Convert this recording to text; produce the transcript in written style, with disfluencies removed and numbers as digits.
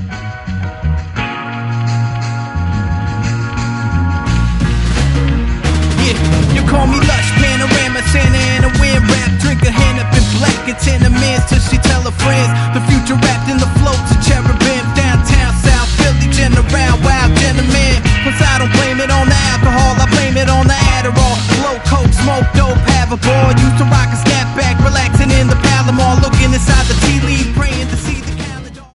You call me lush, panorama, Santa and a wind rap. Drink a hand up in black, it's in the mans till she tell her friends. The future wrapped in the flow